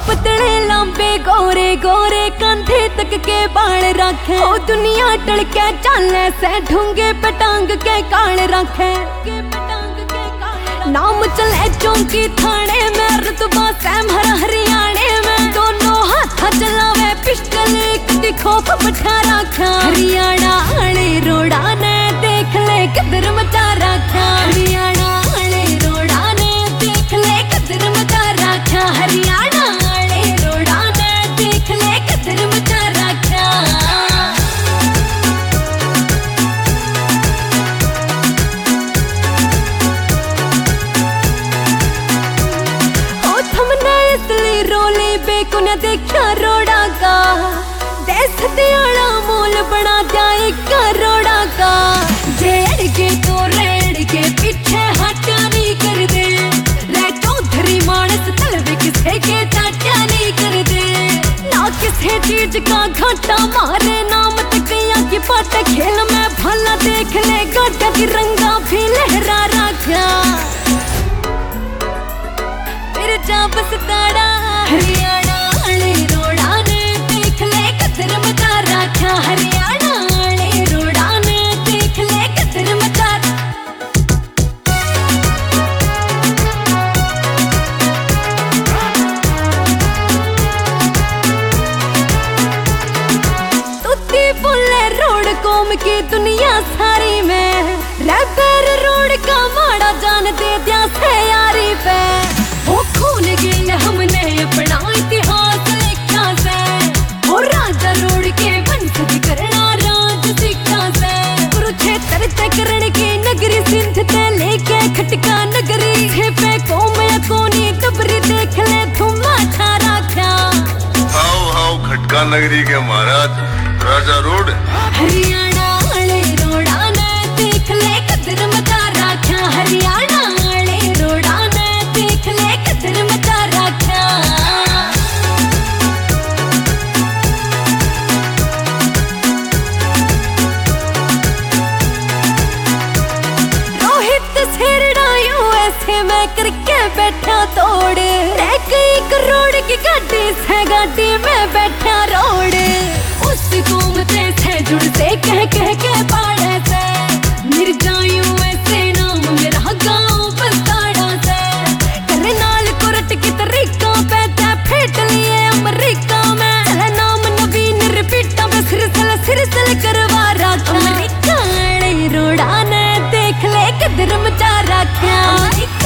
पतले लंबे गोरे गोरे कंधे तक के बाल रखे। ओ दुनिया टल के चाले से ढूंगे पटांग के काल रखे। नाम चले चौंकी थाने में, रुतबा सहमर हरियाणे में। दोनों हाथ चलावे पिस्टल, एक दिखो पठा रखा। हरियाणा आले रोड़ा ने देख ले कदर मचा रखा। हरियाणा आले रोड़ा ने देख ले कदर मचा रखा। हरियाणा आले रोड़ा ने देख ले कदर मचा रखा। असली रोले बेको ने देखा रोड़ा का, देश दियाला मोल बना जाए रोड़ा का। जेड़ के तो रेड़ के पीछे हटा नहीं कर दे, रे चौधरी मानस तलवे किसे के चाचा नहीं कर दे। ना किसी चीज का घाटा मारे, नाम तकिया की पाट खेल में भला देख ले। गाटा की रंगा भी लहरा रखा, बस ताड़ा। हरियाणा आले रोड़ा ने देख ले कदर मचा रखा। हरियाणा आले रोड़ा ने देख ले कदर मचा। तुत्ती बोले रोड कौम की दुनिया सारी में, रैपर रोड का माड़ा जान दे दिया से यारी पे। खून गिल हमने अपना इतिहास लिखा से, और राजा रोड के वंशज करना राज सिक्का से। कुरुक्षेत्र तकरण की नगरी सिंध ते लेके खटका नगरी। पे कौम या कोनी टबरी देख ले धुमा छा रखा। हाउ हाउ खटका नगरी के महाराज राजा रोड। हरियाणा आले रोड़ा ने देख ले कदर मचा रखा। हरियाणा आले रोड़ा ने देख ले कदर मचा रखा। रोहित सेरड़ा यूएसए में करके बैठा तोड़, कई करोड़ की गाड़ी से गाड़ी में बैठा रोड। उस कौम से जुड़ से कह के पाड़े से, मिर्जा यूएसए नाम मेरा गाँव बसाड़ा से। करनाल कोरट की तरीका पैदा फेंट लिए अमेरिका में। चला नाम नवीन रिपीटा में सिरसल करवा रखा। अमेरिका आले रोड़ा ने देख ले कदर मचा रखा।